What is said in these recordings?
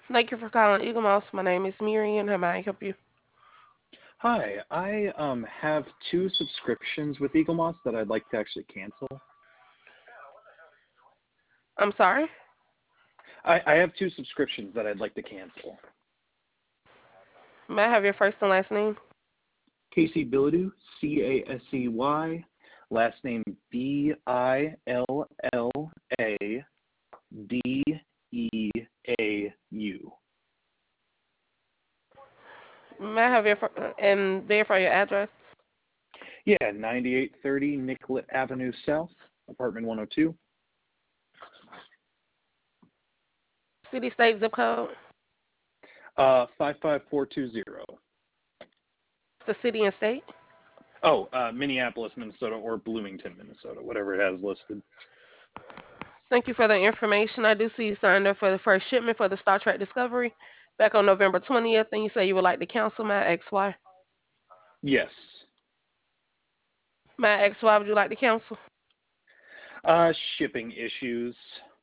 Thank you for calling Eagle Mouse. My name is Miriam. How may I help you? Hi, I have two subscriptions with Eagle Moss that I'd like to actually cancel. I'm sorry. I have two subscriptions that I'd like to cancel. May I have your first and last name? Casey Billadu, Casey, last name Billadadeau. May I have your and verify your address? Yeah, 9830 Nicollet Avenue South, apartment 102. City, state, zip code. 55420. The city and state. Oh, Minneapolis, Minnesota, or Bloomington, Minnesota, whatever it has listed. Thank you for the information. I do see you signed up for the first shipment for the Star Trek Discovery back on November 20th, and you say you would like to cancel. My XY. Yes. My XY, would you like to cancel? Shipping issues.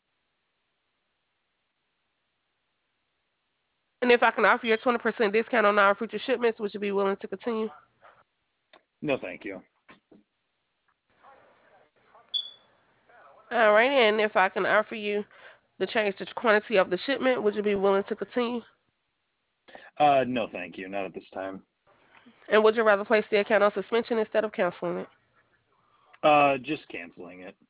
And if I can offer you a 20% discount on our future shipments, would you be willing to continue? No, thank you. All right, and if I can offer you the change the quantity of the shipment, would you be willing to continue? No, thank you. Not at this time. And would you rather place the account on suspension instead of canceling it? Just canceling it.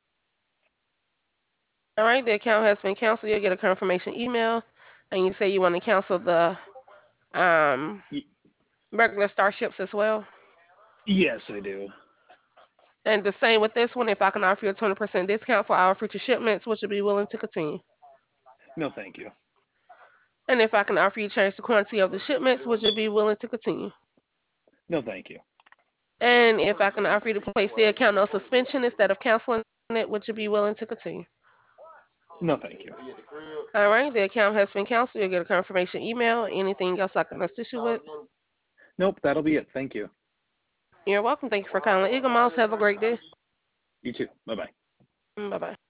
All right, the account has been canceled. You'll get a confirmation email, and you say you want to cancel the um, Y- regular starships as well. yes, I do. And the same with this one. If I can offer you a 20% discount for our future shipments, would you be willing to continue? No, thank you. And if I can offer you change the quantity of the shipments, would you be willing to continue? No, thank you. And if I can offer you to place the account on suspension instead of canceling it, would you be willing to continue? No, thank you. All right, the account has been canceled. You'll get a confirmation email. Anything else I can assist you with? Nope, that'll be it. Thank you. You're welcome. Thank you for calling Eagle Mouse. Have a great day. You too. Bye bye. Bye bye.